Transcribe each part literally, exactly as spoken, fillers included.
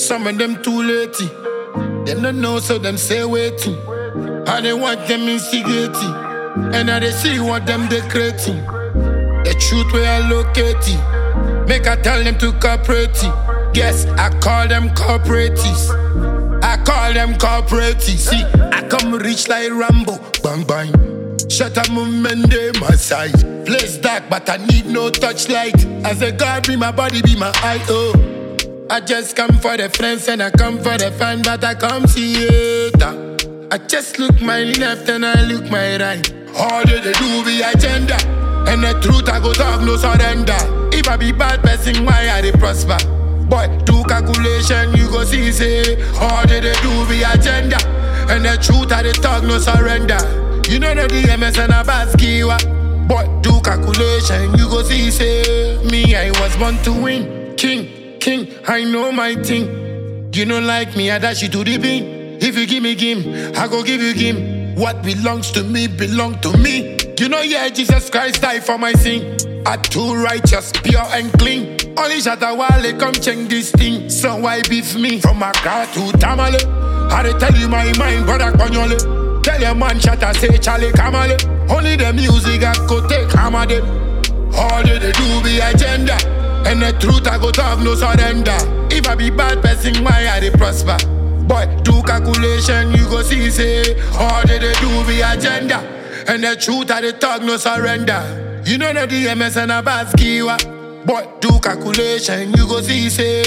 Some of them too late. Them don't know, so them say waiting. I they want them instigating. And now they see what them they creating. The truth where I locating. Make I tell them to cooperate. Guess I call them cooperatives. I call them cooperatives. See, I come rich like Rambo. Bang bang. Shut up movement they my side. Place dark but I need no touchlight. As a God be my body be my eye. Oh, I just come for the friends and I come for the fun, but I come see it. I just look my left and I look my right. All they, they do be agenda. And the truth I go talk no surrender. If I be bad person, why I they prosper? Boy, do calculation, you go see say. All they, they do be agenda. And the truth I they talk no surrender. You know the D M S and a baskiwa. Boy, do calculation, you go see say. Me, I was born to win. King, king, I know my thing. You don't like me, I dash you to the bin. If you give me game, I go give you game. What belongs to me, belong to me. You know, yeah, Jesus Christ died for my sin. I too righteous, pure and clean. Only Shatta Wale come change this thing. So why beef me? From Accra to Tamale. I dey tell you my mind, brother Konyole. Tell your man Shatta say Charlie Kamale. Only the music I go take hammer them. All they, they do be agenda. And the truth I go talk no surrender. If I be bad person, why I dey prosper? Boy, do calculation, you go see say. All they, they do be agenda. And the truth I dey talk no surrender. You know the D M S and a baskiwa. Boy, do calculation, you go see say.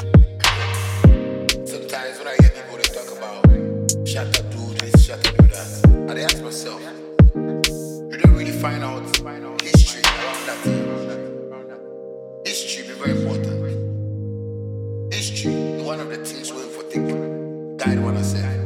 Sometimes when I hear people they talk about Shatta do this, Shatta do that, I dey ask myself, you don't really find out history around that thing. History be very important. History is one of the things we for think. Guide what I say.